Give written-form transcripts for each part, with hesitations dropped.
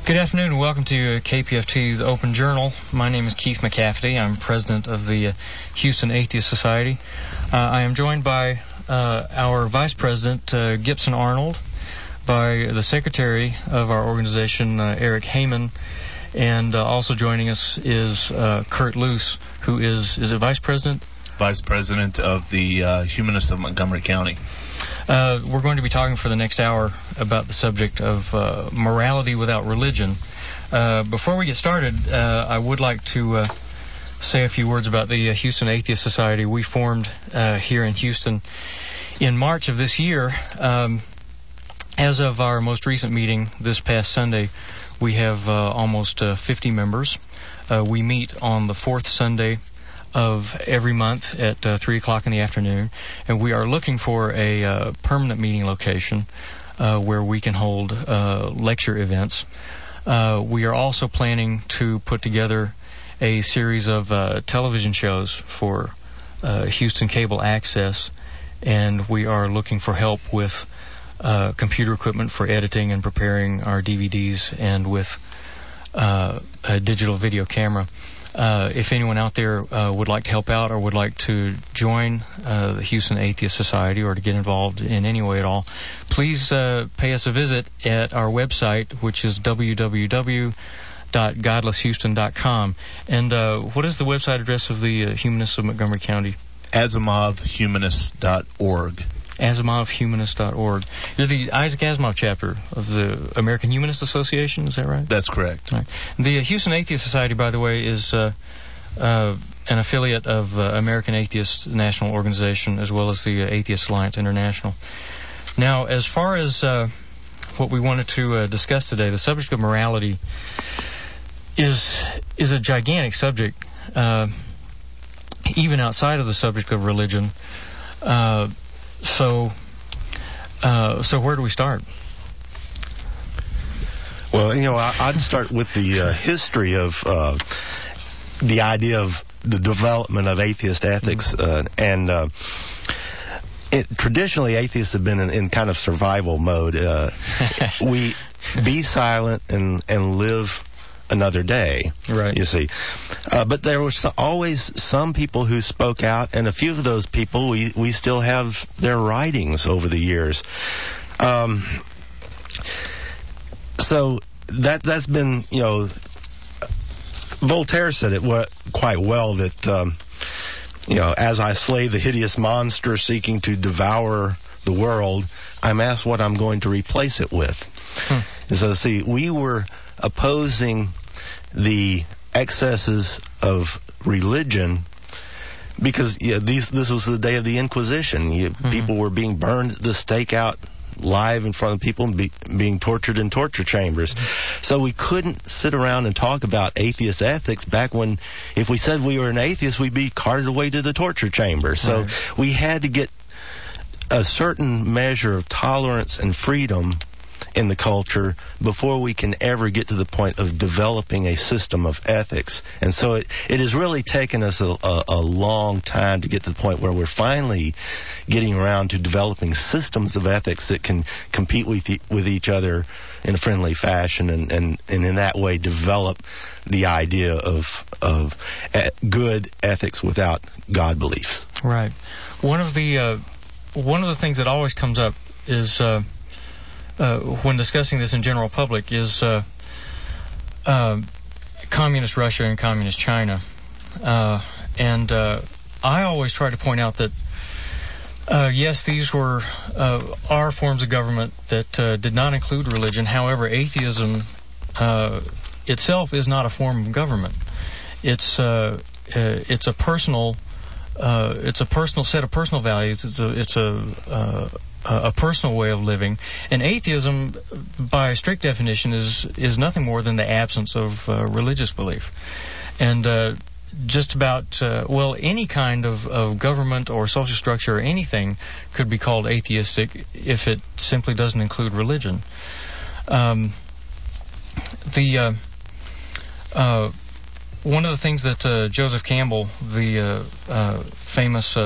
Good afternoon and welcome to KPFT's Open Journal. My name is Keith McCafferty. I'm president of the Houston Atheist Society. I am joined by our vice president, Gibson Arnold, by the secretary of our organization, Eric Heyman, and also joining us is Kurt Luce, who is it vice president? Vice president of the Humanists of Montgomery County. We're going to be talking for the next hour about the subject of morality without religion. Before we get started, I would like to say a few words about the Houston Atheist Society. We formed here in Houston in March of this year. As of our most recent meeting this past Sunday, we have almost 50 members. We meet on the fourth Sunday of every month at 3 o'clock in the afternoon, and we are looking for a permanent meeting location where we can hold lecture events. We are also planning to put together a series of television shows for Houston Cable Access, and we are looking for help with computer equipment for editing and preparing our DVDs and with a digital video camera. If anyone out there would like to help out or would like to join the Houston Atheist Society or to get involved in any way at all, please pay us a visit at our website, which is www.godlesshouston.com. And what is the website address of the Humanists of Montgomery County? AsimovHumanist.org. AsimovHumanist.org. You're the Isaac Asimov chapter of the American Humanist Association, is that right? That's correct. Right. The Houston Atheist Society, by the way, is an affiliate of American Atheist National Organization as well as the Atheist Alliance International. Now, as far as what we wanted to discuss today, the subject of morality is a gigantic subject, even outside of the subject of religion. So where do we start? Well, I'd start with the history of the idea of the development of atheist ethics. Traditionally, atheists have been in kind of survival mode. We be silent and live another day, right? You see, but there was always some people who spoke out, and a few of those people we still have their writings over the years. So that's been, Voltaire said it quite well that as I slay the hideous monster seeking to devour the world, I'm asked what I'm going to replace it with. And so, see, we were opposing the excesses of religion because this was the day of the Inquisition. People were being burned at the stake out live in front of people and being tortured in torture chambers. So we couldn't sit around and talk about atheist ethics back when, if we said we were an atheist, we'd be carted away to the torture chamber. So we had to get a certain measure of tolerance and freedom in the culture before we can ever get to the point of developing a system of ethics. And so it has really taken us a long time to get to the point where we're finally getting around to developing systems of ethics that can compete with each other in a friendly fashion and in that way develop the idea of good ethics without God beliefs. Right. One of the things that always comes up is when discussing this in general public is communist Russia and communist China. And I always try to point out that, yes, these are forms of government that did not include religion. However, atheism itself is not a form of government. It's a personal set of personal values. It's a personal way of living. And atheism, by strict definition, is nothing more than the absence of religious belief. And just about, any kind of government or social structure or anything could be called atheistic if it simply doesn't include religion. One of the things that Joseph Campbell, the famous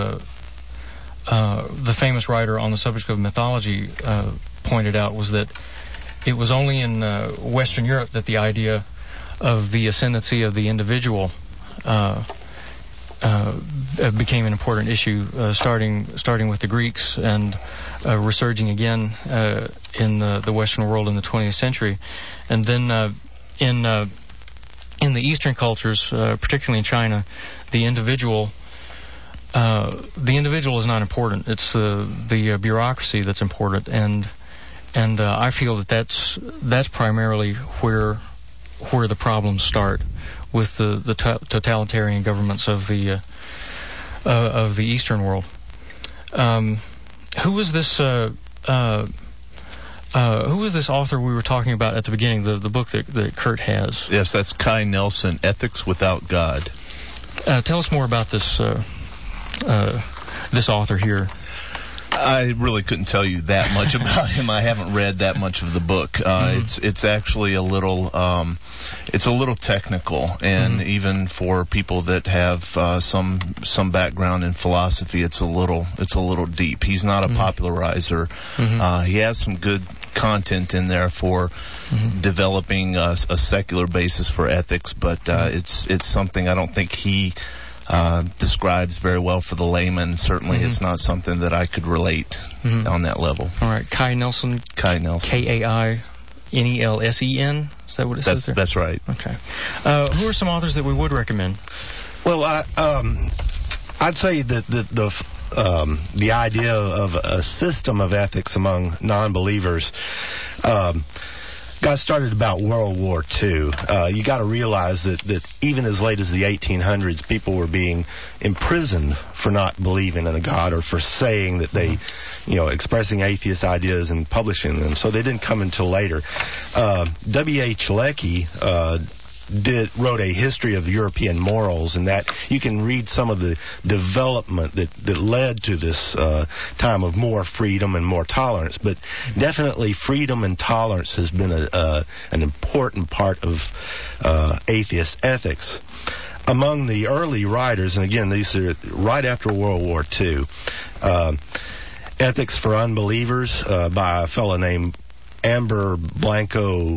writer on the subject of mythology, pointed out was that it was only in Western Europe that the idea of the ascendancy of the individual became an important issue, starting with the Greeks and resurging again in the Western world in the 20th century, and then in the Eastern cultures, particularly in China, the individual is not important. It's the bureaucracy that's important, and I feel that's primarily where the problems start, with the totalitarian governments of the Eastern world. Who was this author we were talking about at the beginning? The book that Kurt has. Yes, that's Kai Nelson, Ethics Without God. Tell us more about this author here. I really couldn't tell you that much about him. I haven't read that much of the book. It's actually a little technical, and even for people that have some background in philosophy, it's a little deep. He's not a popularizer. He has some good content in there for developing a secular basis for ethics, but it's something I don't think he describes very well for the layman. Certainly it's not something that I could relate on that level. All right, Kai Nelson. Kainelsen. Is that what it says there? That's right. Okay. Who are some authors that we would recommend? Well, I'd say that the idea of a system of ethics among non-believers got started about World War II. You got to realize that even as late as the 1800s, people were being imprisoned for not believing in a God, or for saying that they, expressing atheist ideas and publishing them. So they didn't come until later. W.H. Lecky wrote a history of European morals, and that you can read some of the development that led to this time of more freedom and more tolerance. But definitely freedom and tolerance has been an important part of atheist ethics. Among the early writers, and again, these are right after World War II, Ethics for Unbelievers by a fellow named Amber Blanco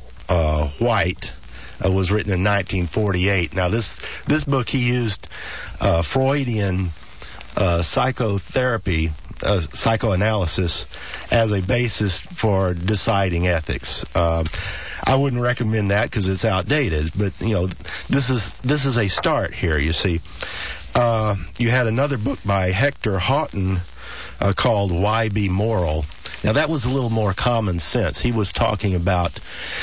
White was written in 1948. Now, this book, he used Freudian psychotherapy, psychoanalysis, as a basis for deciding ethics. I wouldn't recommend that because it's outdated, but this is a start here. You see, you had another book by Hector Houghton called Why Be Moral. Now, that was a little more common sense. He was talking about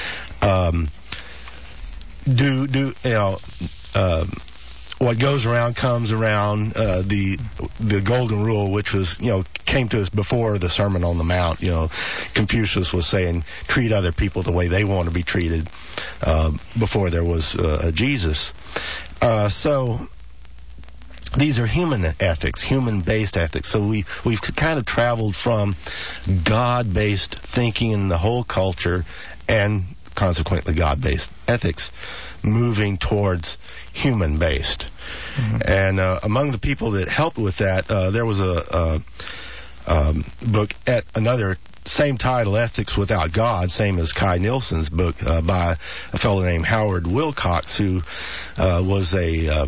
what goes around comes around, the golden rule, which was, came to us before the Sermon on the Mount. Confucius was saying, treat other people the way they want to be treated, before there was Jesus. So these are human ethics, human-based ethics. So we've kind of traveled from God-based thinking in the whole culture, and consequently God-based ethics, moving towards human-based. And among the people that helped with that, there was a book at another same title, Ethics Without God, same as Kai Nielsen's book, by a fellow named Howard Wilcox, who was a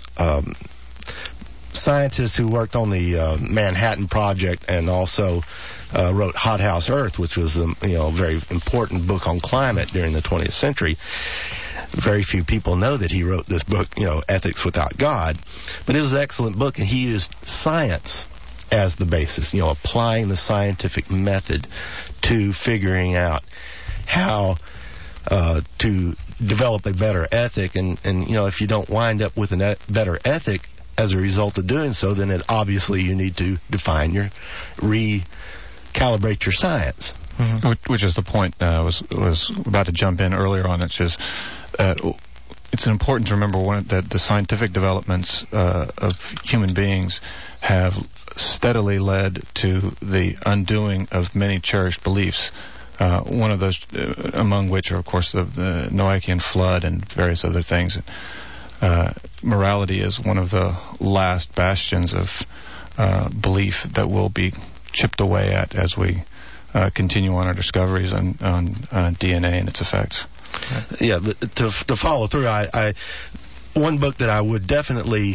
scientist who worked on the Manhattan Project, and also wrote Hothouse Earth, which was a very important book on climate during the 20th century. Very few people know that he wrote this book, Ethics Without God, but it was an excellent book, and he used science as the basis, applying the scientific method to figuring out how to develop a better ethic, and if you don't wind up with a better ethic as a result of doing so, then obviously you need to define recalibrate your science. Which is the point I was about to jump in earlier on. It's just it's important to remember that the scientific developments of human beings have steadily led to the undoing of many cherished beliefs. One of those, among which are, of course, the Noachian flood and various other things. Morality is one of the last bastions of belief that will be chipped away at as we continue on our discoveries on DNA and its effects. Yeah, but to follow through, I one book that I would definitely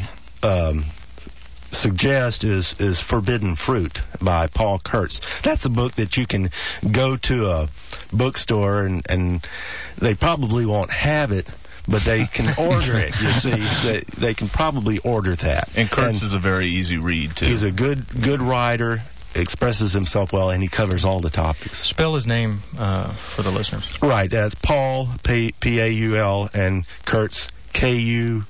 suggest is Forbidden Fruit by Paul Kurtz. That's a book that you can go to a bookstore and they probably won't have it, but they can order it. You see, they can probably order that. And Kurtz is a very easy read too. He's a good writer, expresses himself well, and he covers all the topics. Spell his name for the listeners. Right, that's Paul, P-A-U-L, and Kurtz, K-U-R-T-Z.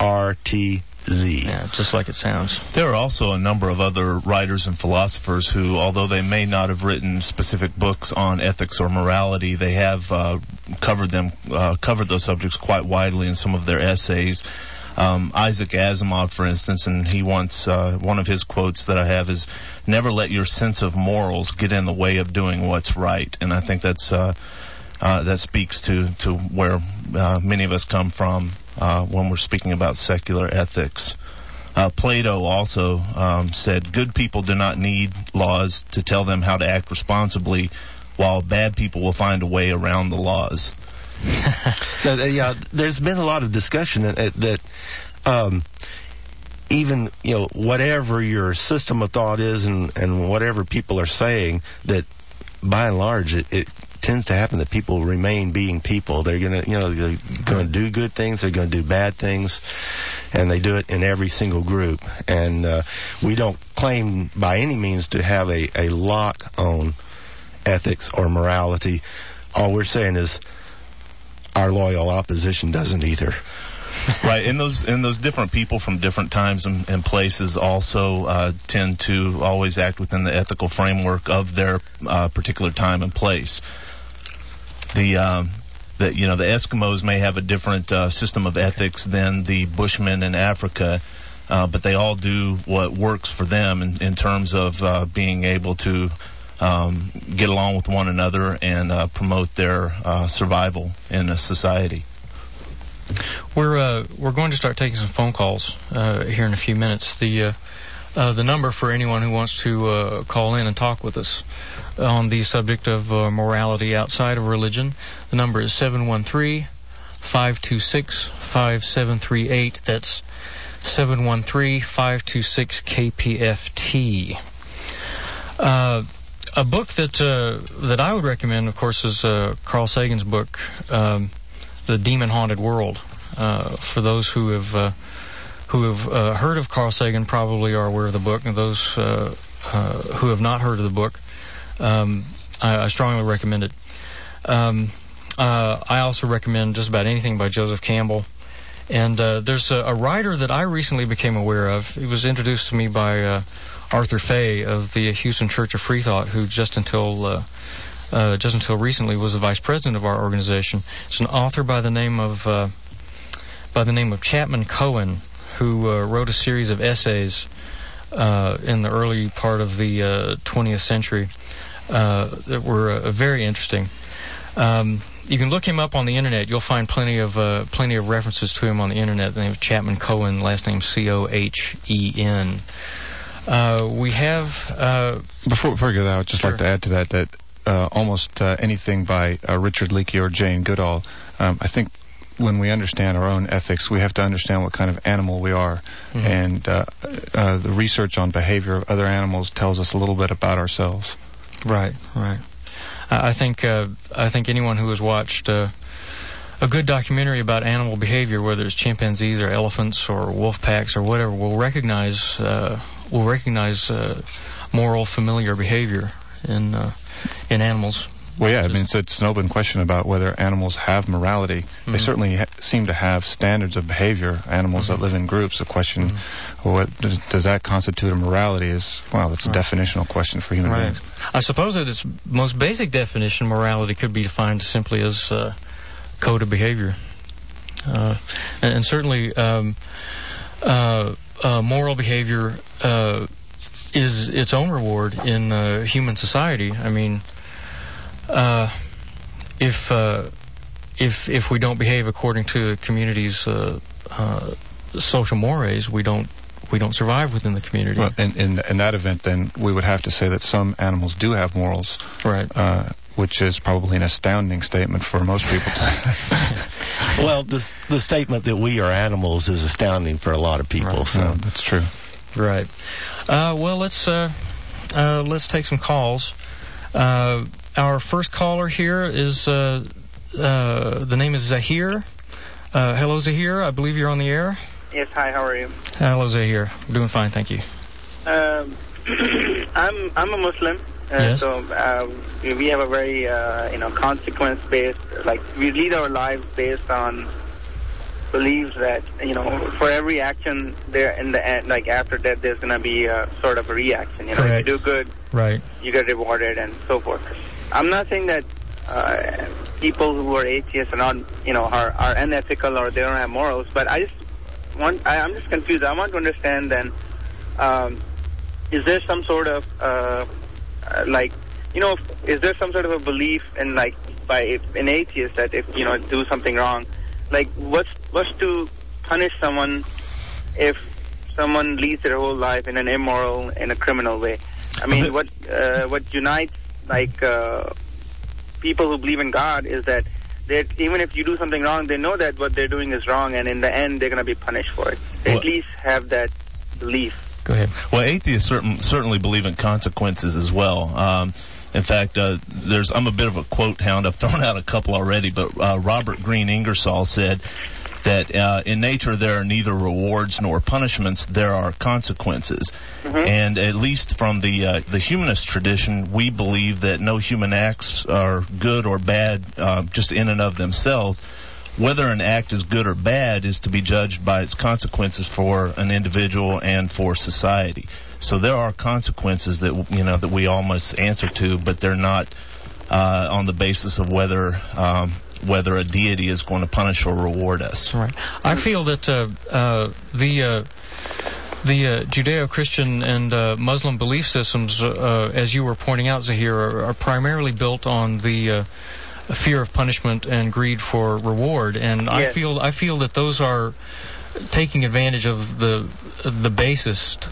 Yeah, just like it sounds. There are also a number of other writers and philosophers who, although they may not have written specific books on ethics or morality, they have covered those subjects quite widely in some of their essays. Isaac Asimov, for instance, and he once, one of his quotes that I have is, "Never let your sense of morals get in the way of doing what's right." And I think that's that speaks to where many of us come from when we're speaking about secular ethics. Plato also said, "Good people do not need laws to tell them how to act responsibly, while bad people will find a way around the laws." So yeah, there's been a lot of discussion that even whatever your system of thought is and whatever people are saying, that by and large it tends to happen that people remain being people. They're gonna do good things, they're gonna do bad things, and they do it in every single group. And we don't claim by any means to have a lock on ethics or morality. All we're saying is our loyal opposition doesn't either. Right, and those different people from different times and places also tend to always act within the ethical framework of their particular time and place. The Eskimos may have a different system of ethics than the Bushmen in Africa, but they all do what works for them in terms of being able to get along with one another and promote their survival in a society. We're going to start taking some phone calls here in a few minutes. The number for anyone who wants to call in and talk with us on the subject of morality outside of religion, the number is 713-526-5738. That's 713-526-KPFT. A book that I would recommend, of course, is Carl Sagan's book, The Demon-Haunted World. For those who have heard of Carl Sagan probably are aware of the book, and those who have not heard of the book, I strongly recommend it. I also recommend just about anything by Joseph Campbell. And there's a writer that I recently became aware of. He was introduced to me by Arthur Fay of the Houston Church of Free Thought, who just until recently was the vice president of our organization. It's an author by the name of Chapman Cohen, who wrote a series of essays in the early part of the 20th century that were very interesting. You can look him up on the internet. You'll find plenty of references to him on the internet. The name is Chapman Cohen, last name Cohen. We have before we go there, I would just like to add to that almost anything by Richard Leakey or Jane Goodall, I think when we understand our own ethics, we have to understand what kind of animal we are. Mm-hmm. And the research on behavior of other animals tells us a little bit about ourselves. Right. I think anyone who has watched a good documentary about animal behavior, whether it's chimpanzees or elephants or wolf packs or whatever, will recognize moral, familiar behavior in animals. Well, yeah, I mean, it's an open question about whether animals have morality. Mm-hmm. They certainly seem to have standards of behavior, animals that live in groups. The question, what does that constitute a morality is, that's a definitional question for human beings. I suppose at its most basic definition, morality could be defined simply as code of behavior. And certainly moral behavior is its own reward in human society. I mean, if we don't behave according to the community's social mores, we don't we don't survive within the community. Well, in that event, then we would have to say that some animals do have morals, right? Which is probably an astounding statement for most people. Well, the statement that we are animals is astounding for a lot of people. Right. So no, that's true. Right. Well, let's take some calls. Our first caller here is the name is Zahir. Hello, Zahir. I believe you're on the air. Yes. Hi. How are you? Hello, Zahir. Doing fine, thank you. I'm a Muslim. Yes. So we have a very consequence-based, like we lead our lives based on beliefs that for every action there in the end, like after death, there's going to be a sort of a reaction. If you do good, right, you get rewarded and so forth. I'm not saying that people who are atheists are not are unethical or they don't have morals, but I'm just confused. I want to understand then, is there some sort of is there some sort of a belief in by an atheist that if do something wrong, like what's to punish someone if someone leads their whole life in an immoral, in a criminal way? I mean, what unites people who believe in God is that even if you do something wrong, they know that what they're doing is wrong, and in the end, they're going to be punished for it. They at least have that belief. Go ahead. Well, atheists certainly believe in consequences as well. In fact, I'm a bit of a quote hound. I've thrown out a couple already, but Robert Green Ingersoll said that in nature there are neither rewards nor punishments, there are consequences. Mm-hmm. And at least from the humanist tradition, we believe that no human acts are good or bad just in and of themselves. Whether an act is good or bad is to be judged by its consequences for an individual and for society. So there are consequences that that we all must answer to, but they're not on the basis of whether a deity is going to punish or reward us. Right. I feel that the Judeo-Christian and Muslim belief systems, as you were pointing out, Zahir, are primarily built on the fear of punishment and greed for reward, and yes. I feel that those are taking advantage of the basest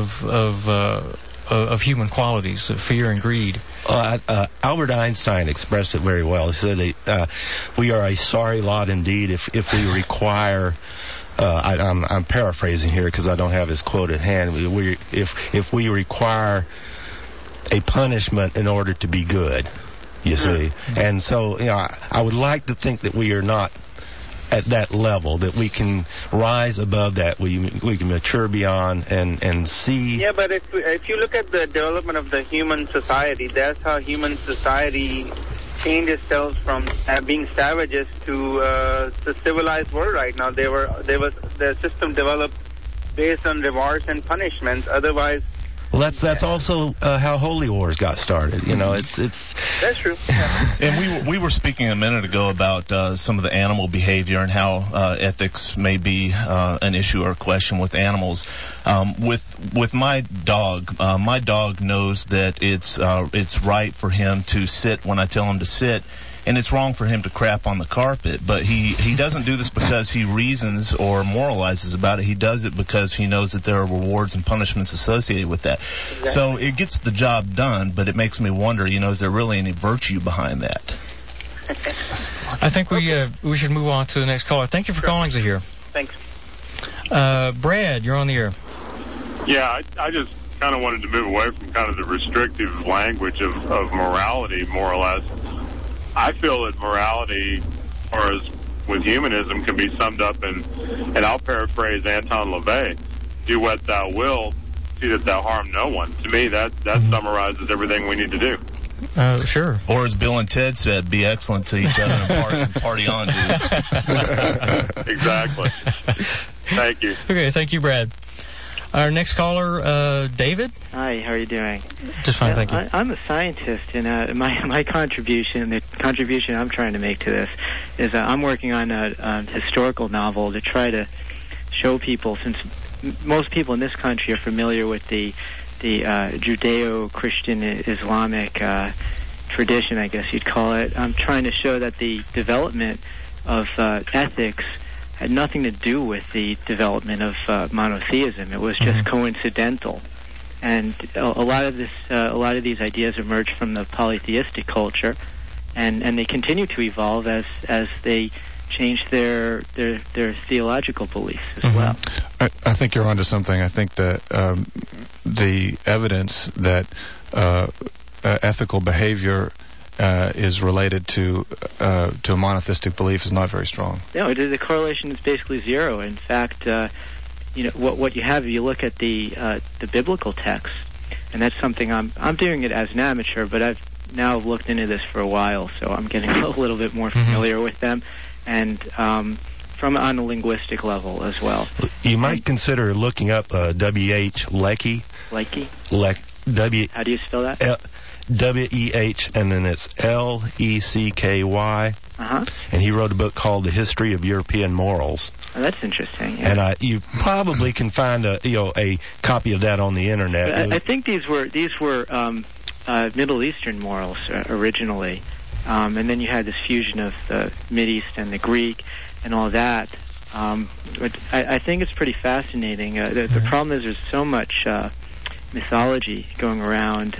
of human qualities, of fear and greed. Albert Einstein expressed it very well. He said, "We are a sorry lot indeed if we require." I'm paraphrasing here because I don't have his quote at hand. If we require a punishment in order to be good. You see, and so I would like to think that we are not at that level, that we can rise above that, we can mature beyond and see. Yeah, but if you look at the development of the human society, that's how human society changed itself from being savages to the civilized world right now. The system developed based on rewards and punishments. Otherwise. Well, that's also how holy wars got started. It's that's true. Yeah. And we were speaking a minute ago about some of the animal behavior and how ethics may be an issue or a question with animals. With my dog knows that it's right for him to sit when I tell him to sit. And it's wrong for him to crap on the carpet, but he doesn't do this because he reasons or moralizes about it. He does it because he knows that there are rewards and punishments associated with that. Exactly. So it gets the job done, but it makes me wonder, is there really any virtue behind that? I think we should move on to the next caller. Thank you for calling, Zahir. Thanks. Brad, you're on the air. Yeah, I just kind of wanted to move away from kind of the restrictive language of morality, more or less. I feel that morality, or as with humanism, can be summed up in, and I'll paraphrase Anton LaVey, do what thou wilt, see that thou harm no one. To me, that summarizes everything we need to do. Sure. Or as Bill and Ted said, be excellent to each other and party on, dudes. Exactly. Thank you. Okay, thank you, Brad. Our next caller, David. Hi, how are you doing? Just fine, thank you. I'm a scientist, and my contribution, the contribution I'm trying to make to this, is I'm working on a historical novel to try to show people, since most people in this country are familiar with the Judeo-Christian Islamic tradition, I guess you'd call it. I'm trying to show that the development of ethics had nothing to do with the development of monotheism. It was just coincidental. And a lot of these ideas emerged from the polytheistic culture, and they continue to evolve as they change their theological beliefs as well. I think you're onto something. I think that the evidence that ethical behavior is related to a monotheistic belief is not very strong. No, the correlation is basically zero. In fact, what you have, if you look at the biblical text, and that's something I'm doing it as an amateur, but I've now looked into this for a while, so I'm getting a little bit more familiar with them, and from on a linguistic level as well. You might consider looking up W.H. Leckey. Leckey? How do you spell that? W-E-H, and then it's L-E-C-K-Y. And he wrote a book called The History of European Morals. Oh, that's interesting. Yeah. And you probably can find a copy of that on the internet. I think these were Middle Eastern morals originally, and then you had this fusion of the Mideast and the Greek and all that. But I think it's pretty fascinating. The problem is there's so much mythology going around.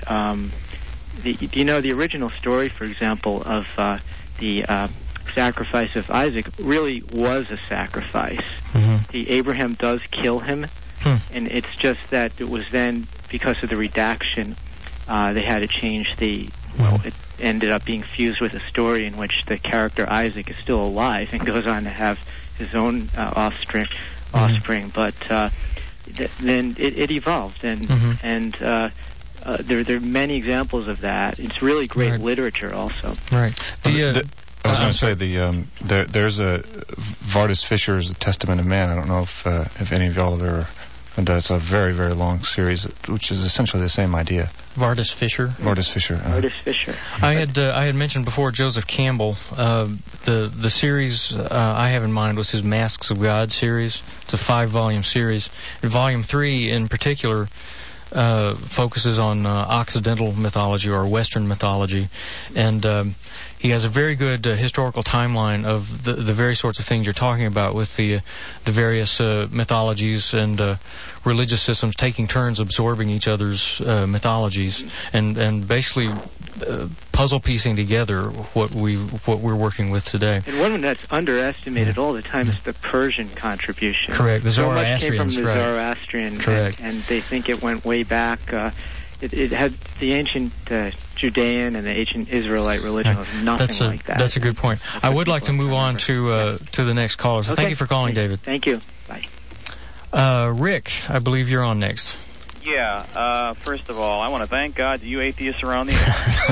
The original story, for example, of the sacrifice of Isaac really was a sacrifice. The Abraham does kill him, and it's just that it was then, because of the redaction, they had to change it ended up being fused with a story in which the character Isaac is still alive and goes on to have his own offspring. But then it evolved, and there are many examples of that. It's really great literature also. Right. I was going to say there's a Vardis Fisher's Testament of Man. I don't know if any of y'all have ever. And it's a very, very long series, which is essentially the same idea. Vardis Fisher. Vardis Fisher. I had mentioned before Joseph Campbell. The series I have in mind was his Masks of God series. It's a 5-volume series. And Volume 3 in particular focuses on Occidental mythology or Western mythology, and he has a very good historical timeline of the very sorts of things you're talking about, with the various mythologies and religious systems taking turns absorbing each other's mythologies, and basically puzzle piecing together what we're working with today. And one that's underestimated all the time is the Persian contribution. Correct. The Zoroastrians. So much came from the right. Zoroastrian. Correct. And they think it went way back. It had the ancient Judean and the ancient Israelite religion was nothing like that. That's a good point. I would like to move on to the next caller. So okay. Thank you for calling, David. Thank you. Bye. Rick, I believe you're on next. Yeah. First of all, I want to thank God that you atheists are on the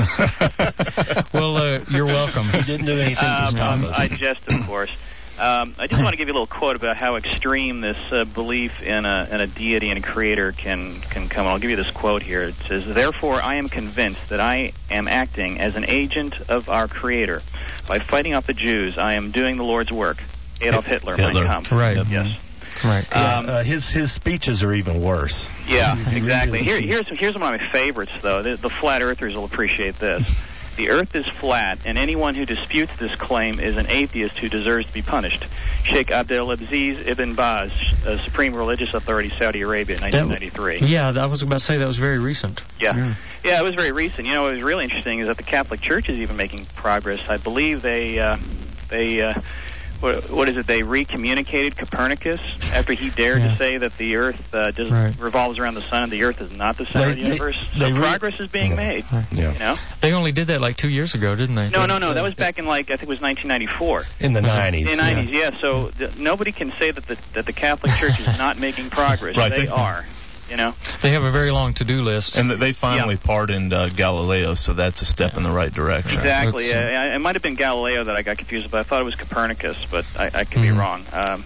air. Well, you're welcome. He didn't do anything to stop us. I jest, of course. I just want to give you a little quote about how extreme this belief in a deity and a creator can come. I'll give you this quote here. It says, "Therefore, I am convinced that I am acting as an agent of our Creator. By fighting off the Jews, I am doing the Lord's work." Adolf Hitler. Mein Kampf. Right. Yes. Right. His speeches are even worse. Yeah, exactly. Here's one of my favorites, though. The flat earthers will appreciate this. "The earth is flat, and anyone who disputes this claim is an atheist who deserves to be punished." Sheikh Abdelaziz Ibn Baz, Supreme Religious Authority, Saudi Arabia, 1993. Yeah, I was about to say that was very recent. Yeah, it was very recent. You know, what was really interesting is that the Catholic Church is even making progress. I believe they what is it? They recommunicated Copernicus after he dared to say that the Earth revolves around the sun and the Earth is not the center of the universe. So progress is being made. Yeah. You know? They only did that like 2 years ago, didn't they? No. That was back in I think it was 1994. In the 90s. In the 90s, yeah. So nobody can say that the Catholic Church is not making progress. Right. They are. You know, they have a very long to-do list, and they finally pardoned Galileo, so that's a step in the right direction. Exactly. It might have been Galileo that I got confused, but I thought it was Copernicus, but I could be wrong.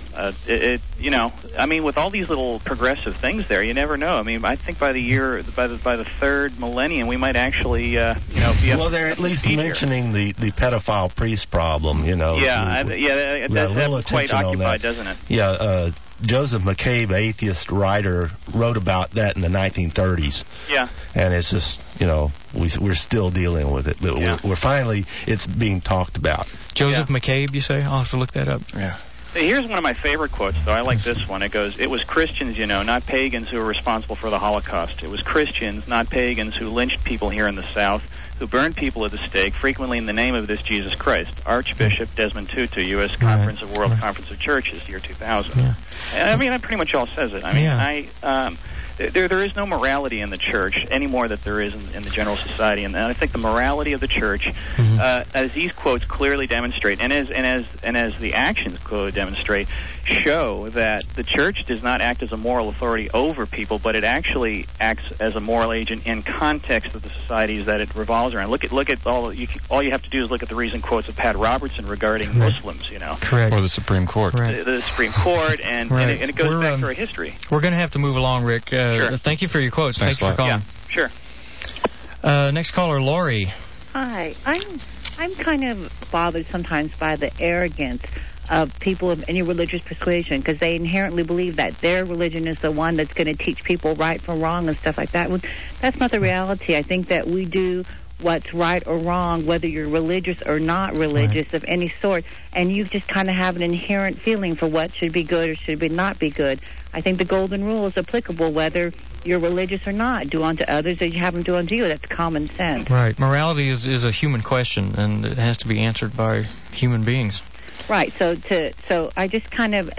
With all these little progressive things there, you never know. I mean, I think by the third millennium, we might actually, be up. Well, they're at least mentioning the pedophile priest problem. You know. It does have quite occupied, doesn't it? Yeah. Joseph McCabe, atheist writer, wrote about that in the 1930s. Yeah. And it's just, we're still dealing with it. But we're finally, it's being talked about. Joseph McCabe, you say? I'll have to look that up. Yeah. Here's one of my favorite quotes, though. I like this one. It goes, "It was Christians, not pagans who were responsible for the Holocaust. It was Christians, not pagans, who lynched people here in the South, who burned people at the stake, frequently in the name of this Jesus Christ." Archbishop Desmond Tutu, U.S. Conference of World Conference of Churches, year 2000. Yeah. I mean, that pretty much all says it. I mean, there is no morality in the church any more than there is in the general society, and I think the morality of the church, as these quotes clearly demonstrate, and as the actions clearly demonstrate, show that the church does not act as a moral authority over people, but it actually acts as a moral agent in context of the societies that it revolves around. Look at all you have to do is look at the recent quotes of Pat Robertson regarding Muslims, Correct. Or the Supreme Court. Right. The Supreme Court, and it goes back to our history. We're going to have to move along, Rick. Sure. Thank you for your quotes. Thanks Thank you for calling. Yeah, sure. Next caller, Lori. Hi. I'm kind of bothered sometimes by the arrogance of people of any religious persuasion, because they inherently believe that their religion is the one that's going to teach people right from wrong and stuff like that. Well, that's not the reality. I think that we do what's right or wrong, whether you're religious or not religious of any sort, and you just kind of have an inherent feeling for what should be good or should not be good. I think the golden rule is applicable whether you're religious or not. Do unto others as you have them do unto you. That's common sense. Right. Morality is a human question, and it has to be answered by human beings. Right. So I just kind of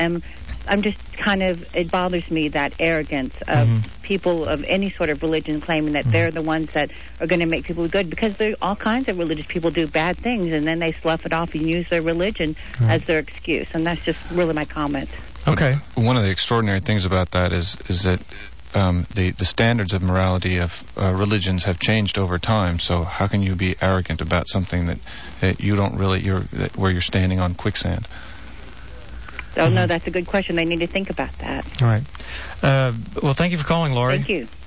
it bothers me, that arrogance of people of any sort of religion claiming that they're the ones that are going to make people good, because there all kinds of religious people do bad things, and then they slough it off and use their religion as their excuse. And that's just really my comment. Okay. One of the extraordinary things about that is that the standards of morality of religions have changed over time. So how can you be arrogant about something that you don't really, where you're standing on quicksand? Oh, no, that's a good question. They need to think about that. All right. Well, thank you for calling, Lori. Thank you.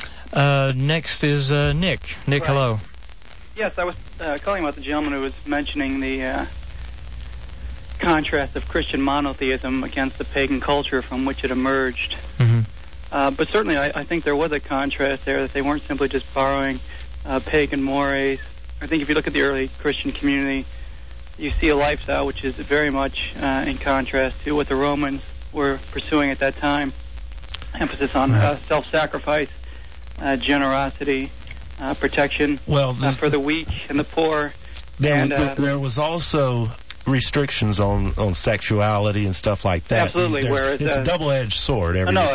Next is Nick. Nick, hello. Yes, I was calling about the gentleman who was mentioning the contrast of Christian monotheism against the pagan culture from which it emerged. But certainly I think there was a contrast there, that they weren't simply just borrowing pagan mores. I think if you look at the early Christian community, you see a lifestyle which is very much in contrast to what the Romans were pursuing at that time. Emphasis on self-sacrifice, generosity, protection for the weak and the poor. There was also restrictions on sexuality and stuff like that. Absolutely. Whereas, it's a double-edged sword.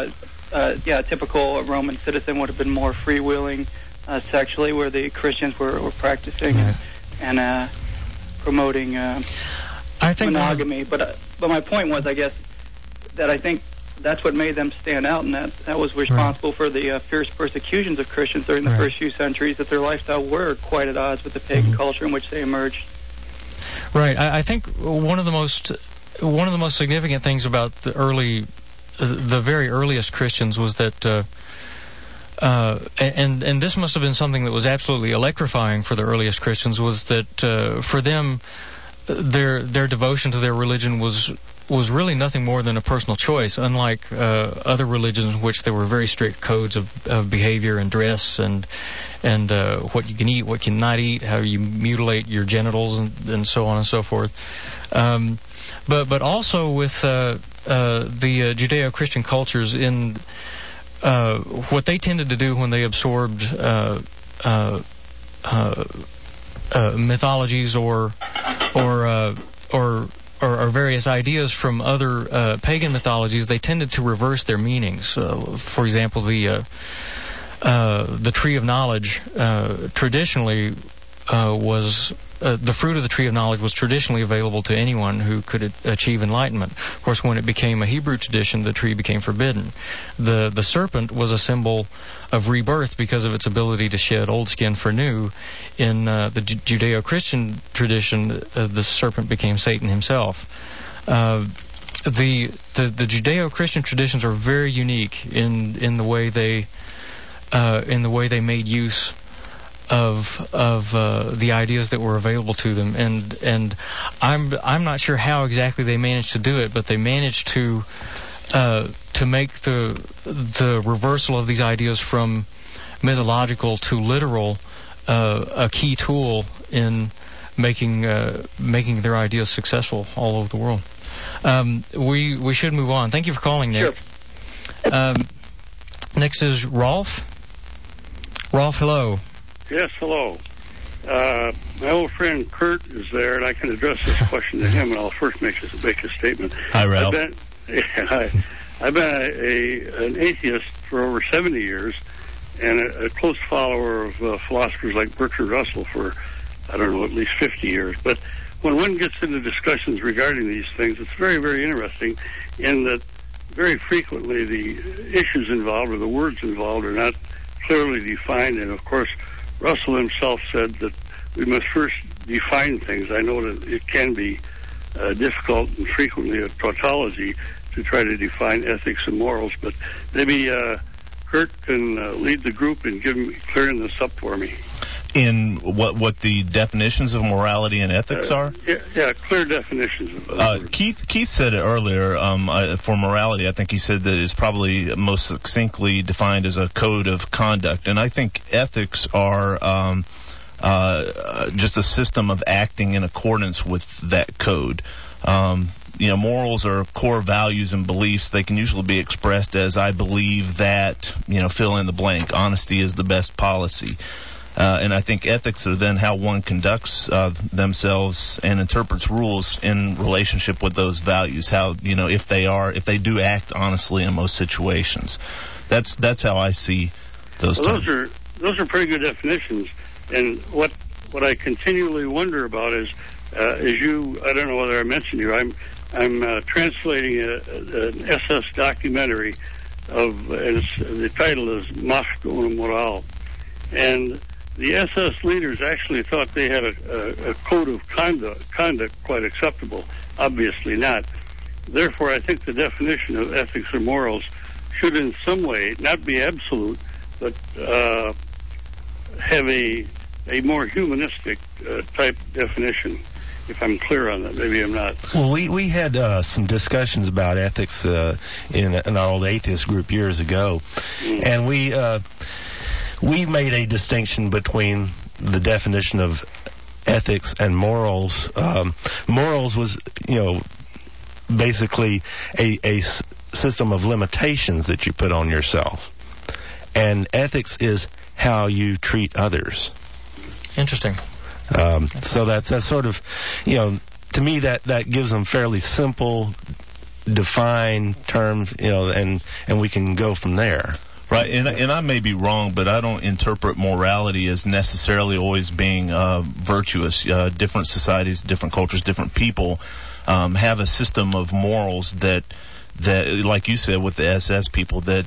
A typical Roman citizen would have been more freewheeling sexually, where the Christians were practicing and promoting monogamy. But my point was, I guess, that I think that's what made them stand out, and that was responsible for the fierce persecutions of Christians during the first few centuries, that their lifestyle were quite at odds with the pagan culture in which they emerged. Right. I think one of the most significant things about the very earliest Christians was that, and this must have been something that was absolutely electrifying for the earliest Christians, was that for them, their devotion to their religion was really nothing more than a personal choice, unlike other religions in which there were very strict codes of behavior and dress and what you can eat, what you cannot eat, how you mutilate your genitals, and so on and so forth. But also with the Judeo-Christian cultures, in what they tended to do when they absorbed mythologies or various ideas from other pagan mythologies, they tended to reverse their meanings. For example, the tree of knowledge traditionally was the fruit of the tree of knowledge was traditionally available to anyone who could achieve enlightenment. Of course, when it became a Hebrew tradition, the tree became forbidden. The serpent was a symbol of rebirth because of its ability to shed old skin for new. In the Judeo-Christian tradition, the serpent became Satan himself. The Judeo-Christian traditions are very unique in the way they made use of the ideas that were available to them, and I'm not sure how exactly they managed to do it, but they managed to make the reversal of these ideas from mythological to literal a key tool in making their ideas successful all over the world. We should move on. Thank you for calling, Nick. Sure. Next is Rolf. Rolf, hello. Yes, hello. My old friend Kurt is there, and I can address this question to him, and I'll first make a statement. Hi, Ralph. I've been an atheist for over 70 years, and a close follower of philosophers like Bertrand Russell for, I don't know, at least 50 years. But when one gets into discussions regarding these things, it's very, very interesting in that very frequently the issues involved or the words involved are not clearly defined. And, of course, Russell himself said that we must first define things. I know that it can be difficult and frequently a tautology to try to define ethics and morals, but maybe Kurt can lead the group in clearing this up for me. In what the definitions of morality and ethics are? Yeah, clear definitions. Keith said it earlier. For morality, I think he said that it's probably most succinctly defined as a code of conduct, and I think ethics are just a system of acting in accordance with that code. Morals are core values and beliefs. They can usually be expressed as, I believe that, fill in the blank. Honesty is the best policy. And I think ethics are then how one conducts themselves and interprets rules in relationship with those values. How, if they do act honestly in most situations. That's how I see those terms. Those are pretty good definitions. And what I continually wonder about is I don't know whether I mentioned you, I'm translating an SS documentary and the title is Macht ohne Moral. And the SS leaders actually thought they had a code of conduct quite acceptable. Obviously not. Therefore, I think the definition of ethics or morals should in some way not be absolute, but have a more humanistic type definition. If I'm clear on that, maybe I'm not. Well, we had some discussions about ethics in our old atheist group years ago, and we made a distinction between the definition of ethics and morals. Morals was, basically a system of limitations that you put on yourself, and ethics is how you treat others. Interesting. So that's sort of, to me that gives them fairly simple, defined terms, and we can go from there. Right, and I may be wrong, but I don't interpret morality as necessarily always being virtuous. Different societies, different cultures, different people have a system of morals that, like you said, with the SS people, that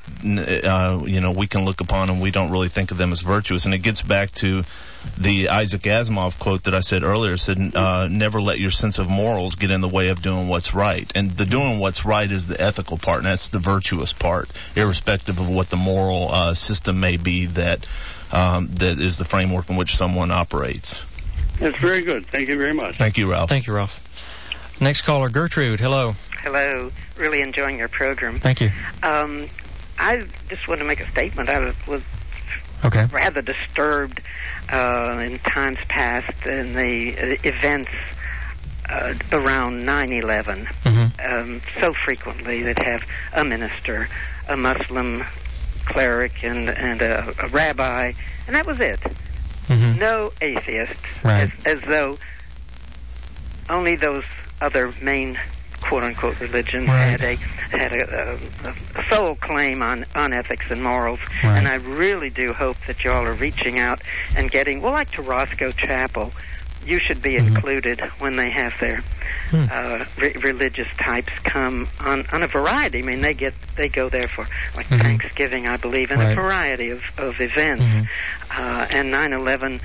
we can look upon and we don't really think of them as virtuous. And it gets back to the Isaac Asimov quote that I said earlier, said, never let your sense of morals get in the way of doing what's right. And the doing what's right is the ethical part, and that's the virtuous part, irrespective of what the moral system may be that is the framework in which someone operates. That's very good. Thank you very much. Thank you, Ralph. Thank you, Ralph. Next caller, Gertrude. Hello. Hello. Really enjoying your program. Thank you. I just want to make a statement. I was rather disturbed in times past in the events around 9/11. So frequently that have a minister, a Muslim cleric, and a rabbi, and that was it. No atheists, right. as though only those other main quote-unquote religions right. had a sole claim on ethics and morals. Right. And I really do hope that y'all are reaching out and getting, well, like to Roscoe Chapel, you should be included when they have their religious types come on a variety. I mean, they go there for like Thanksgiving, I believe, and right. a variety of events. And 9/11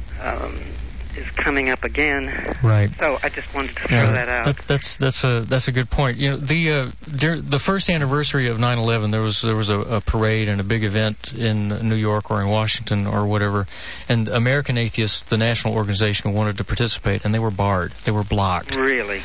is coming up again. Right. So I just wanted to throw that out. That's a good point. The first anniversary of 9/11, there was a parade and a big event in New York or in Washington or whatever, and American Atheists, the national organization, wanted to participate, and they were barred. They were blocked. Really?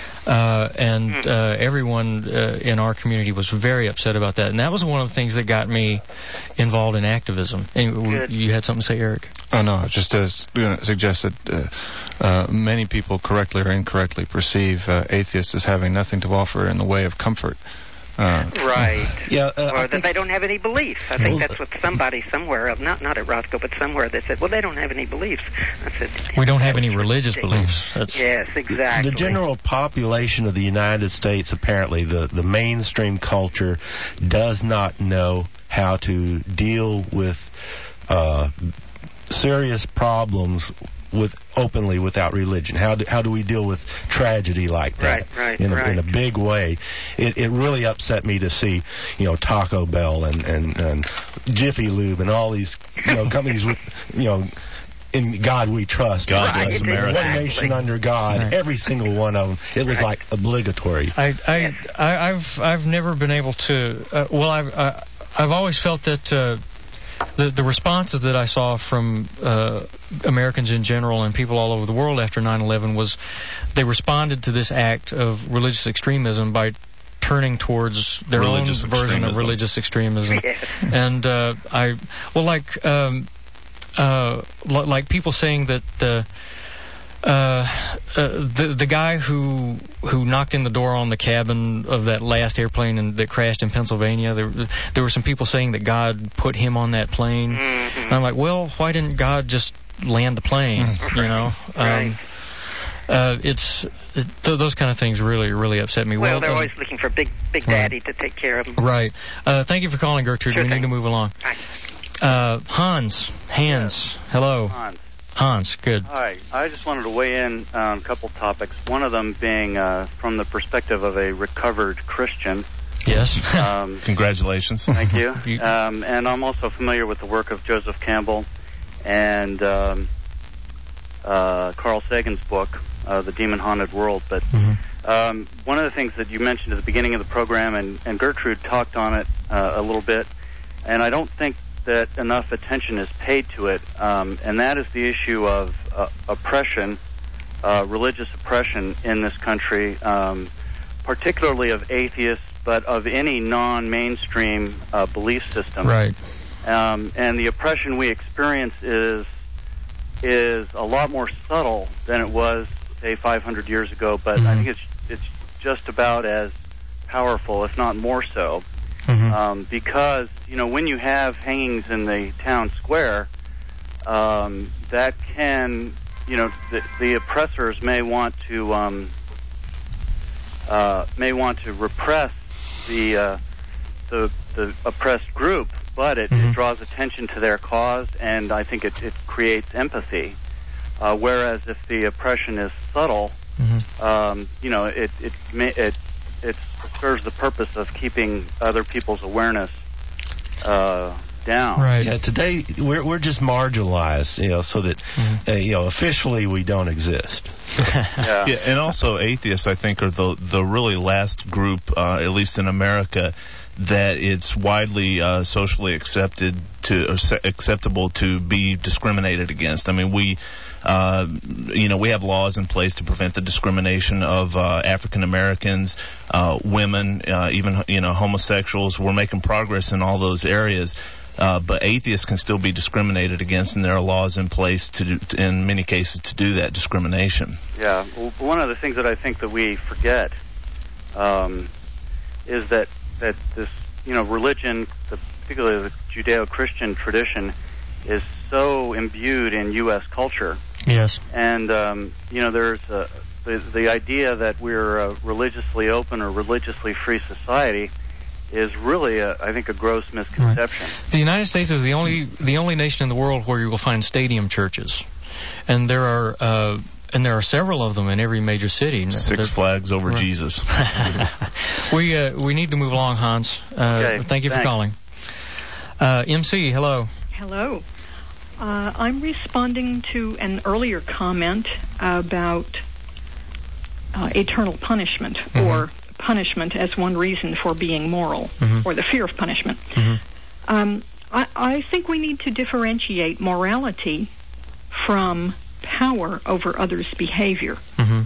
Everyone in our community was very upset about that, and that was one of the things that got me involved in activism. And you had something to say, Eric? Oh, no, just to suggest that many people correctly or incorrectly perceive atheists as having nothing to offer in the way of comfort. Right. Yeah. Or that they don't have any beliefs. I think that's what somebody somewhere, not at Rothko, but somewhere, they said, well, they don't have any beliefs. I said, we don't have any religious beliefs. Yes, exactly. The general population of the United States, apparently, the mainstream culture does not know how to deal with serious problems openly without religion. How do we deal with tragedy like that in a big way? It really upset me to see, Taco Bell and Jiffy Lube and all these companies with in God we trust. God bless America. One nation under God. Right. Every single one of them. It was like obligatory. I've never been able to. I've always felt that. The responses that I saw from Americans in general and people all over the world after 9/11 was they responded to this act of religious extremism by turning towards their religious own version of religious extremism. Yes. And like people saying that the guy who knocked in the door on the cabin of that last airplane that crashed in Pennsylvania, there were some people saying that God put him on that plane. Mm-hmm. And I'm like, well, why didn't God just land the plane? Right. Those kind of things really upset me. Well, they're always looking for Big Daddy to take care of them. Right. Thank you for calling, Gertrude. Sure we thing. need to move along. Hans, hello. Hans, good. Hi. I just wanted to weigh in on a couple topics. One of them being from the perspective of a recovered Christian. Yes. Congratulations. Thank you. And I'm also familiar with the work of Joseph Campbell and Carl Sagan's book, The Demon Haunted World. But one of the things that you mentioned at the beginning of the program, and Gertrude talked on it a little bit, and I don't think that enough attention is paid to it, and that is the issue of oppression, religious oppression in this country, particularly of atheists, but of any non-mainstream belief system. Right. And the oppression we experience is a lot more subtle than it was, say, 500 years ago, but I think it's just about as powerful, if not more so. Because, when you have hangings in the town square, that can, the oppressors may want to repress the oppressed group, but it draws attention to their cause, and I think it creates empathy. Whereas if the oppression is subtle, it serves the purpose of keeping other people's awareness down. Right. Yeah. Today we're just marginalized, so that officially we don't exist. Yeah. And also atheists, I think, are the really last group, at least in America, that it's widely socially acceptable to be discriminated against. I mean, we have laws in place to prevent the discrimination of African Americans, women, even homosexuals. We're making progress in all those areas. But atheists can still be discriminated against, and there are laws in place in many cases to do that discrimination. Yeah. Well, one of the things that I think that we forget is that this, religion, particularly the Judeo-Christian tradition, is so imbued in U.S. culture. Yes. And, there's the idea that we're a religiously open or religiously free society is really, I think, a gross misconception. Right. The United States is the only nation in the world where you will find stadium churches, and there are several of them in every major city. Six Flags over Jesus. We need to move along, Hans. Okay, thank you for calling. MC, hello. Hello. I'm responding to an earlier comment about eternal punishment, or punishment as one reason for being moral, or the fear of punishment. I think we need to differentiate morality from power over others' behavior.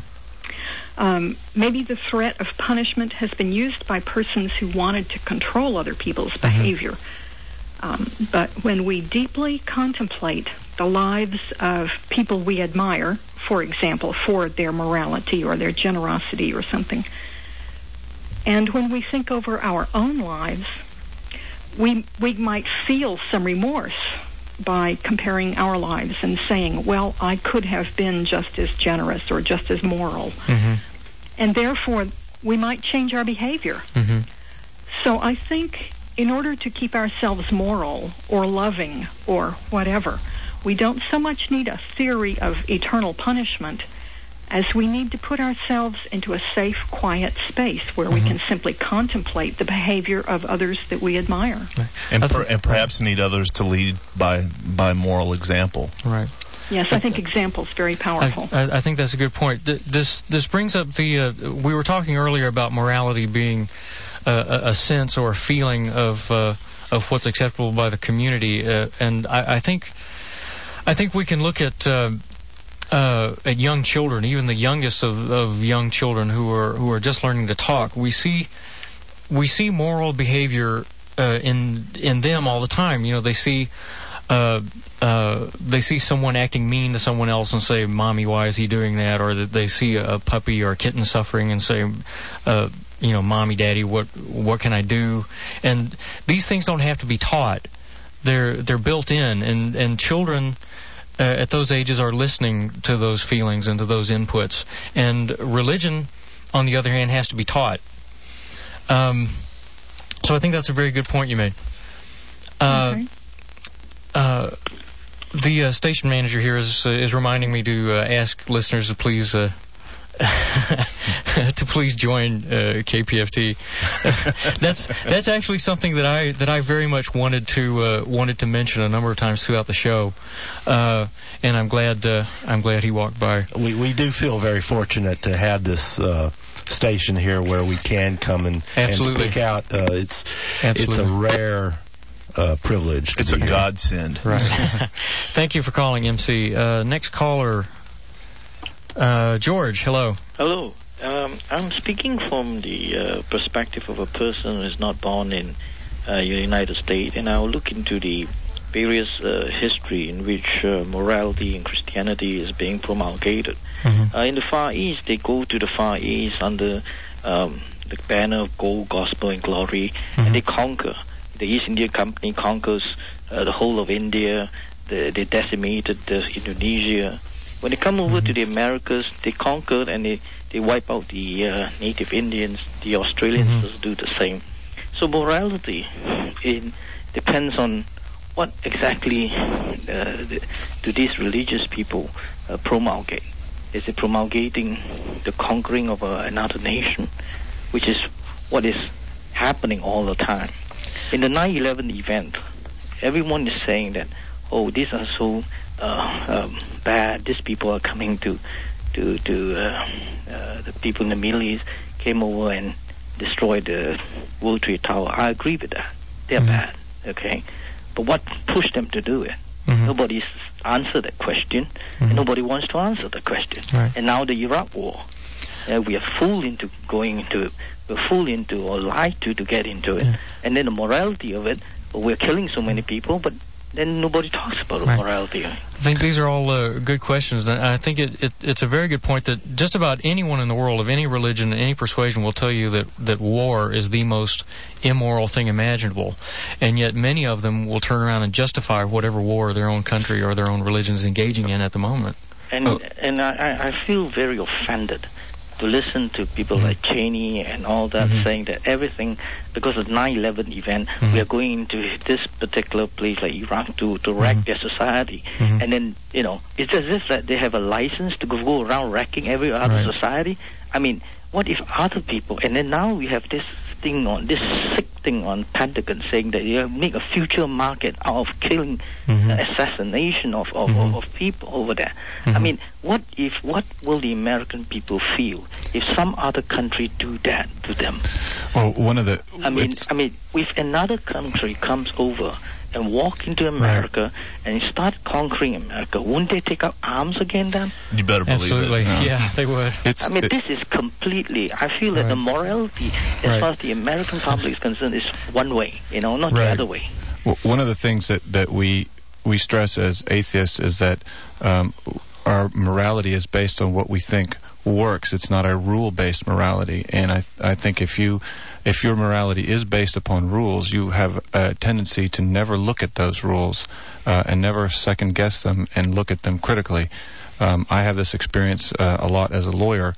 Maybe the threat of punishment has been used by persons who wanted to control other people's behavior. But when we deeply contemplate the lives of people we admire, for example, for their morality or their generosity or something, and when we think over our own lives, we might feel some remorse by comparing our lives and saying, well, I could have been just as generous or just as moral. Mm-hmm. And therefore, we might change our behavior. Mm-hmm. So I think in order to keep ourselves moral or loving or whatever, we don't so much need a theory of eternal punishment as we need to put ourselves into a safe, quiet space where we can simply contemplate the behavior of others that we admire. And perhaps need others to lead by moral example. Right. Yes, I think example is very powerful. I think that's a good point. This brings up the we were talking earlier about morality being a sense or a feeling of what's acceptable by the community, and I think we can look at young children, even the youngest of young children who are just learning to talk. We see moral behavior in them all the time. You know, they see someone acting mean to someone else and say, "Mommy, why is he doing that?" Or that they see a puppy or a kitten suffering and say, "Mommy, Daddy, what can I do?" And these things don't have to be taught; they're built in, and children at those ages are listening to those feelings and to those inputs. And religion, on the other hand, has to be taught. So I think that's a very good point you made. Okay. The station manager here is reminding me to ask listeners to please join KPFT. That's actually something that I very much wanted to mention a number of times throughout the show, and I'm glad he walked by. We do feel very fortunate to have this station here where we can come and speak out. It's a rare privilege. It's a godsend. Right. Thank you for calling, MC. Next caller. George, hello. Hello. I'm speaking from the perspective of a person who is not born in the United States, and I'll look into the various history in which morality and Christianity is being promulgated. Mm-hmm. In the Far East, they go to the Far East under the banner of gold, gospel, and glory, and they conquer. The East India Company conquers the whole of India. They decimated Indonesia. When they come over to the Americas, they conquered and they wipe out the native Indians. The Australians just do the same. So morality depends on what exactly do these religious people promulgate. Is it promulgating the conquering of another nation, which is what is happening all the time? In the 9/11 event, everyone is saying that, oh, these are so bad. These people are coming to the people in the Middle East came over and destroyed the World Trade Tower. I agree with that. They're bad, okay? But what pushed them to do it? Nobody's answered that question, and nobody wants to answer the question. Right. And now the Iraq War. We are fooled into or lied to get into it. And then the morality of it, we're killing so many people, but then nobody talks about morality. I think these are all good questions, and I think it's a very good point that just about anyone in the world of any religion, any persuasion will tell you that war is the most immoral thing imaginable, and yet many of them will turn around and justify whatever war their own country or their own religion is engaging in at the moment. And I feel very offended to listen to people like Cheney and all that saying that everything, because of 9/11 event, we are going into this particular place like Iraq to wreck their society. And then, it's as if that they have a license to go around wrecking every other society. I mean, what if other people, and then now we have this sick thing on Pentagon saying that you make a future market out of killing, assassination of people over there. I mean, what will the American people feel if some other country do that to them? Well, one of the... I mean, if another country comes over and walk into America and start conquering America, wouldn't they take up arms again then? You better believe Absolutely. it. Yeah, they would. This is completely, I feel that the morality, as far as the American public is concerned, is one way, not the other way. Well, one of the things that we stress as atheists is that our morality is based on what we think works. It's not a rule-based morality. And I think if your morality is based upon rules, you have a tendency to never look at those rules and never second-guess them and look at them critically. I have this experience a lot as a lawyer,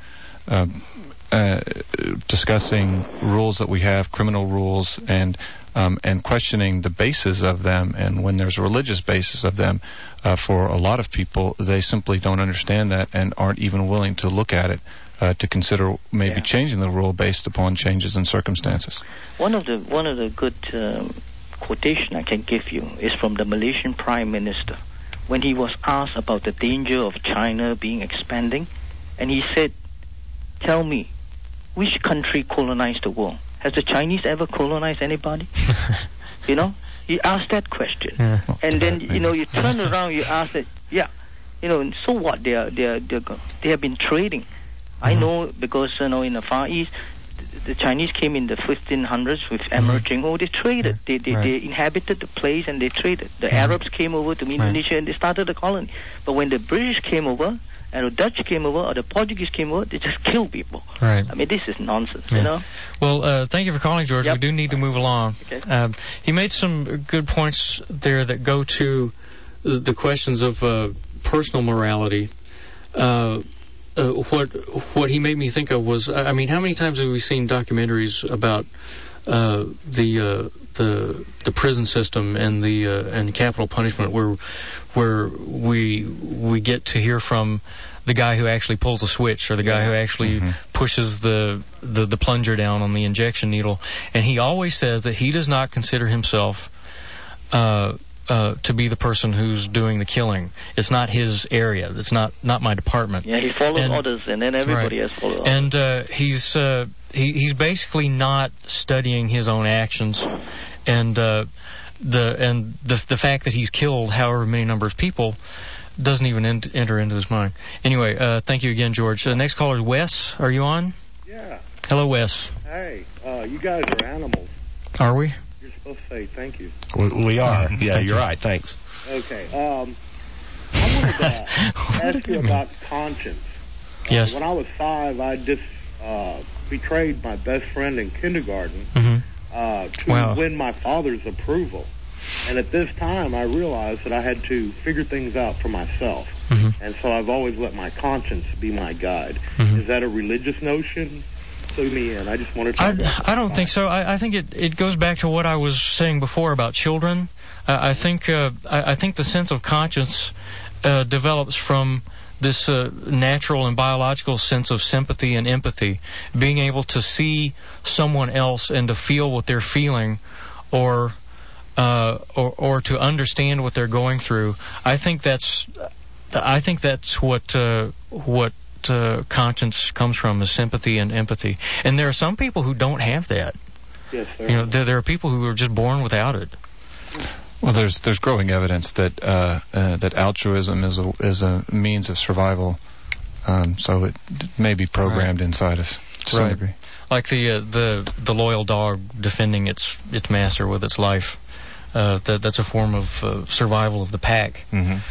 discussing rules that we have, criminal rules, and questioning the basis of them. And when there's a religious basis of them, for a lot of people, they simply don't understand that and aren't even willing to look at it to consider maybe changing the rule based upon changes in circumstances. One of the good quotation I can give you is from the Malaysian Prime Minister when he was asked about the danger of China being expanding, and he said, "Tell me, which country colonized the world? Has the Chinese ever colonized anybody?" He asked that question, and then you turn around, you ask it, so what? They have been trading. I know because in the Far East, the Chinese came in the 1500s with emerging. They traded. They inhabited the place and they traded. The Arabs came over to Indonesia and they started a colony. But when the British came over, and the Dutch came over, or the Portuguese came over, they just killed people. Right. I mean, this is nonsense, Well, thank you for calling, George. Yep. We do need to move along. Okay. He made some good points there that go to the questions of personal morality. What he made me think of was, how many times have we seen documentaries about the prison system and and capital punishment, where we get to hear from the guy who actually pulls the switch, or the guy who actually pushes the plunger down on the injection needle, and he always says that he does not consider himself to be the person who's doing the killing. It's not his area. It's not my department. Yeah, he follows orders, and then everybody has followed orders. And he's basically not studying his own actions, and the fact that he's killed however many number of people doesn't even enter into his mind. Anyway, thank you again, George. Next caller is Wes. Are you on? Yeah. Hello, Wes. Hey, you guys are animals. Are we? You're supposed to say thank you. We are. Yeah, you're right. Thanks. Okay. I wanted to ask you about conscience. Yes. When I was 5, I just betrayed my best friend in kindergarten to win my father's approval. And at this time, I realized that I had to figure things out for myself. And so I've always let my conscience be my guide. Is that a religious notion? Clue me in. I just wanted to... I don't think so. I think it goes back to what I was saying before about children. I think the sense of conscience develops from this natural and biological sense of sympathy and empathy, being able to see someone else and to feel what they're feeling, or to understand what they're going through. I think that's what conscience comes from, is sympathy and empathy. And there are some people who don't have that. Yes, sir. There are people who are just born without it. Well, there's growing evidence that that altruism is a means of survival, so it may be programmed inside us to some degree. Like the loyal dog defending its master with its life. That's a form of survival of the pack.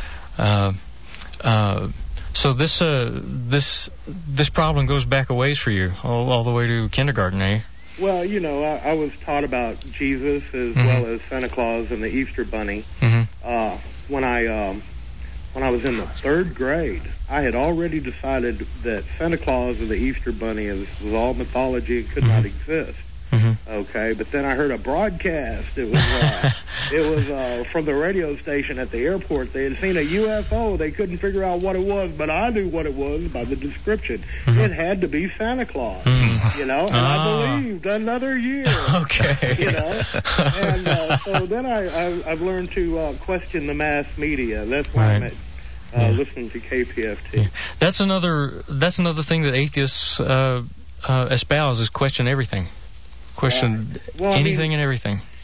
So this problem goes back a ways for you, all the way to kindergarten, eh? Well, I was taught about Jesus as well as Santa Claus and the Easter Bunny. When I was in the 3rd grade, I had already decided that Santa Claus and the Easter Bunny was all mythology and could not exist. Okay, but then I heard a broadcast. It was from the radio station at the airport. They had seen a UFO. They couldn't figure out what it was, but I knew what it was by the description. It had to be Santa Claus, and I believed another year. Okay. And so then I've learned to question the mass media. That's why I'm listening to KPFT. That's another thing that atheists espouse, is question everything. Question anything and everything.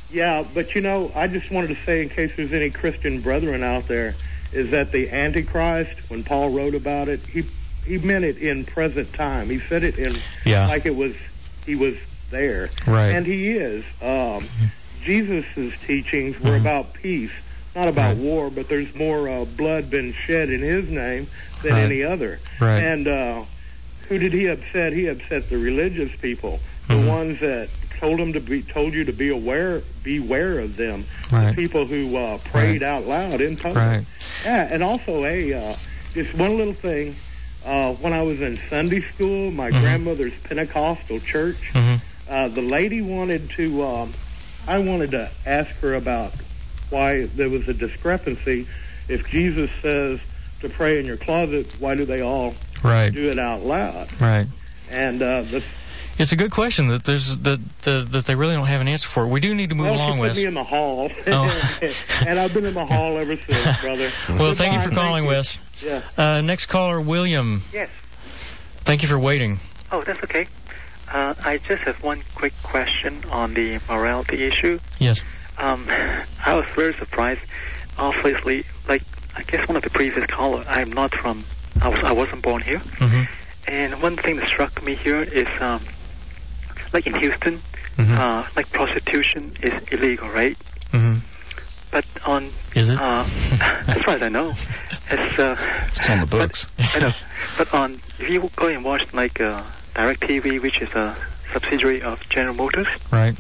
Yeah, but I just wanted to say, in case there's any Christian brethren out there, is that the Antichrist, when Paul wrote about it, he meant it in present time. He said it in like he was there. Right. And he is. Jesus' teachings were about peace, not about war, but there's more blood been shed in his name than any other. Right. And who did he upset? He upset the religious people, the ones that told you to beware of them, the people who prayed out loud in public. Right. Yeah, and also just one little thing. When I was in Sunday school, my grandmother's Pentecostal church, the lady wanted to. I wanted to ask her about why there was a discrepancy. If Jesus says to pray in your closet, why do they all do it out loud? Right. And it's a good question that that they really don't have an answer for. We do need to move along with. Put me in the hall, oh. and I've been in the hall ever since, brother. Well, thank you for calling, Wes. Yeah. Next caller, William. Yes. Thank you for waiting. Oh, that's okay. I just have one quick question on the morality issue. Yes. I was very surprised. Obviously, like I guess one of the previous callers, I wasn't born here. And one thing that struck me here is, like in Houston, like prostitution is illegal, right? But is it? As far as I know, it's on the books. I know. But if you go and watch like DirecTV, which is a subsidiary of General Motors, right?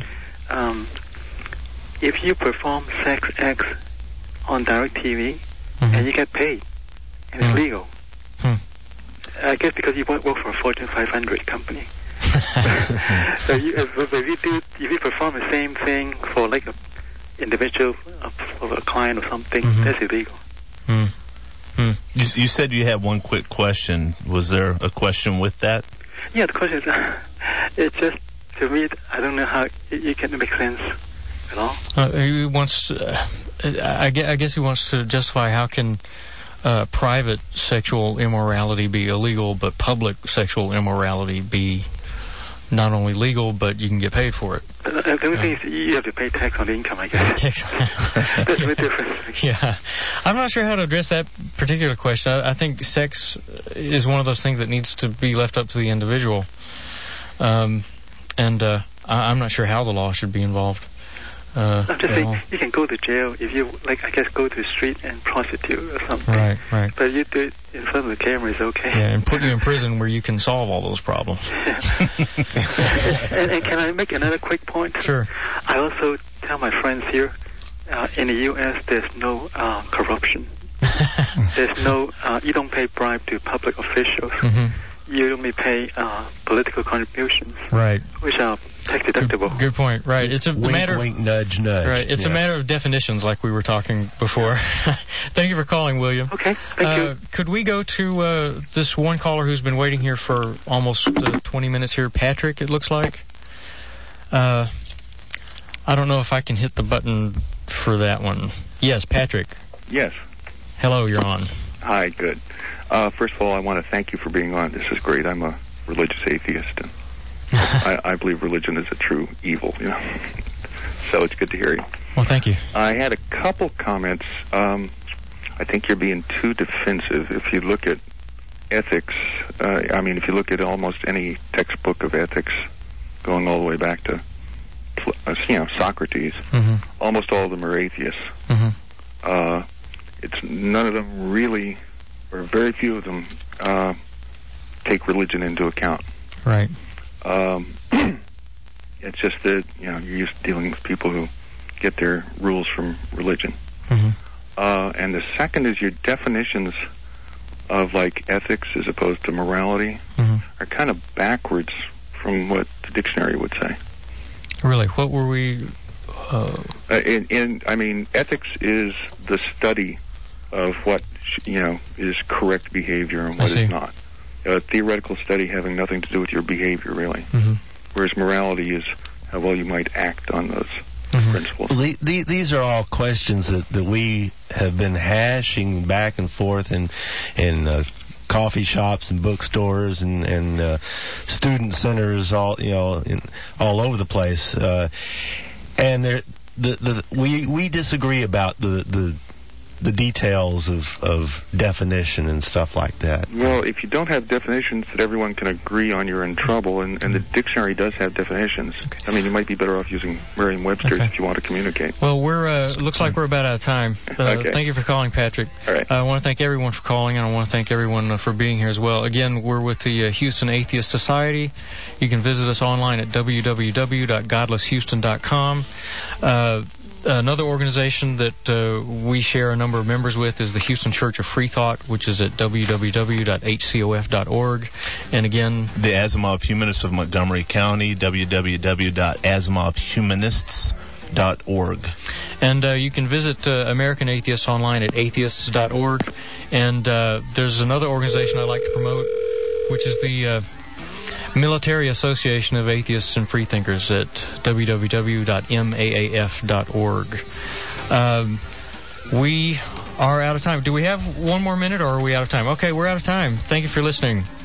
If you perform sex acts on DirecTV and you get paid, and it's legal. I guess because you work for a Fortune 500 company. So if you perform the same thing for like an individual, for a client or something, that's illegal. You said you had one quick question. Was there a question with that? Yeah, the question is, it's just, to me, I don't know how it can make sense at all. He wants to, I guess he wants to justify how can private sexual immorality be illegal, but public sexual immorality be not only legal, but you can get paid for it. The only thing is you have to pay tax on the income, I guess. That's a bit different. Yeah. I'm not sure how to address that particular question. I think sex is one of those things that needs to be left up to the individual. And I'm not sure how the law should be involved. I'm just saying, you can go to jail if you, like, I guess, go to the street and prostitute or something. Right. But you do it in front of the camera is okay. Yeah, and put you in prison where you can solve all those problems. and can I make another quick point? Sure. I also tell my friends here, in the U.S., there's no corruption. There's no, you don't pay bribe to public officials. You only pay political contributions. Right. Which are tax deductible. Good point. Right. It's a matter. Wink, nudge, nudge. Right. It's a matter of definitions, like we were talking before. Thank you for calling, William. Okay. Thank you. Could we go to this one caller who's been waiting here for almost 20 minutes here, Patrick? It looks like. I don't know if I can hit the button for that one. Yes, Patrick. Yes. Hello, you're on. Hi. Good. First of all, I want to thank you for being on. This is great. I'm a religious atheist, and I believe religion is a true evil, So it's good to hear you. Well, thank you. I had a couple comments. I think you're being too defensive. If you look at ethics, if you look at almost any textbook of ethics, going all the way back to, Socrates, almost all of them are atheists. It's none of them really, or very few of them, take religion into account. Right. It's just that, you're used to dealing with people who get their rules from religion. And the second is your definitions of, like, ethics as opposed to morality are kind of backwards from what the dictionary would say. Really? What were we... ethics is the study of what, is correct behavior and what is not. A theoretical study having nothing to do with your behavior, really. Whereas morality is how well you might act on those principles. Well, these are all questions that we have been hashing back and forth in coffee shops and bookstores and student centers, all over the place. And we disagree about the details of definition and stuff like that. Well, if you don't have definitions that everyone can agree on, you're in trouble, and the dictionary does have definitions. Okay. I mean, you might be better off using Merriam-Webster's if you want to communicate. Well, looks like we're about out of time. Okay. Thank you for calling, Patrick. All right. I want to thank everyone for calling, and I want to thank everyone for being here as well. Again, we're with the Houston Atheist Society. You can visit us online at www.godlesshouston.com. Another organization that we share a number of members with is the Houston Church of Free Thought, which is at www.hcof.org. And again, the Asimov Humanists of Montgomery County, www.asimovhumanists.org. And you can visit American Atheists online at atheists.org. And there's another organization I'd like to promote, which is the Military Association of Atheists and Freethinkers at www.maaf.org. We are out of time. Do we have one more minute, or are we out of time? Okay, we're out of time. Thank you for listening.